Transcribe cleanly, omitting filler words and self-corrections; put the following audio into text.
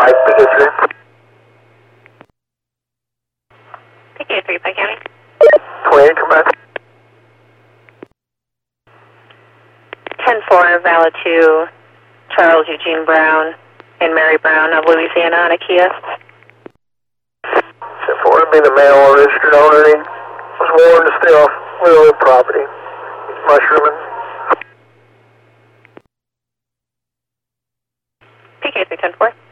Mike, PK3. PK3, Pike County. 28, come back. 10-4, valid to Charles Eugene Brown and Mary Brown of Louisiana on a Kia. 10-4, be the male registered owner. He was warned to stay off railroad property. He's mushrooming. PK3, 10-4.